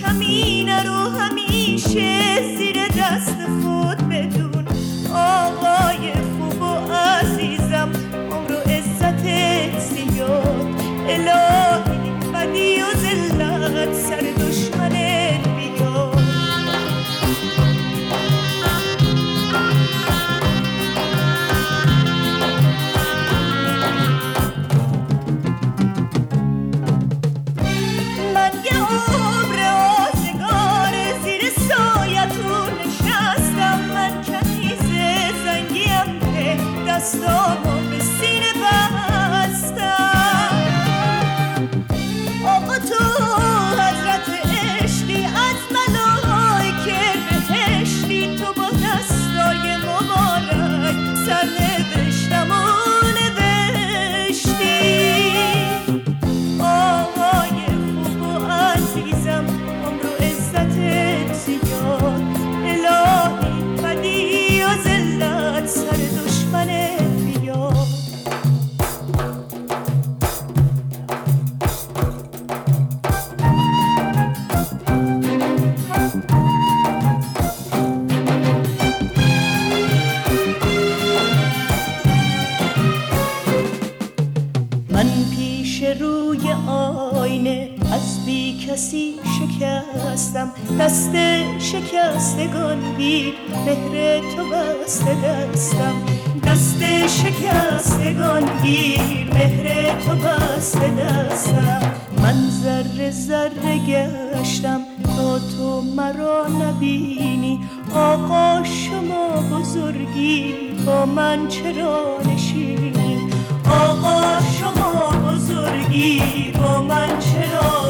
کمی نرو همیشه زیر دست خود بدون آقای خوب و عزیزم عمر و عزتت زیاد الهی بدی و ذلت سر دشمنت بیاد من یه عمر آزگار زیر سایتون نشستم من کنیز زنگیم که دستامو به سینه بستم آقا تو حضرت عشقی از ملائکه بهشتی تو با دستای مبارک سرنوشتم و نوشتی آقای خوب و عزیزم عمر و عزتت زیاد الهی بدی و ذلت سر دشمنت بیاد من پیش روی آینه از بی کسی شکستم دست شکستگان گیر مهر تو بسته دستم دست شکستگان گیر مهر تو بسته دستم من ذره ذره گشتم تا تو مرا نبینی آقا شما بزرگی با من چرا نشینی آقا شما بزرگی با من چرا